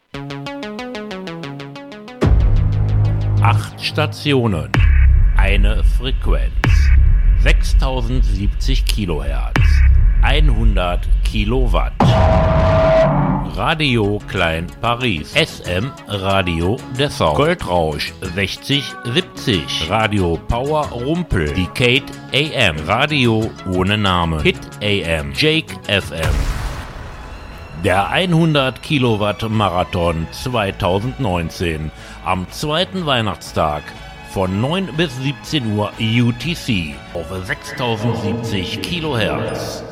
8 Stationen, eine Frequenz, 6070 Kilohertz, 100 Kilowatt. Radio Klein Paris, SM Radio Dessau, Goldrausch 6070, Radio Power Rumpel, Decade AM, Radio ohne Name, Hit AM, Jake FM. Der 100 Kilowatt Marathon 2019 am zweiten Weihnachtstag von 9 bis 17 Uhr UTC auf 6070 Kilohertz.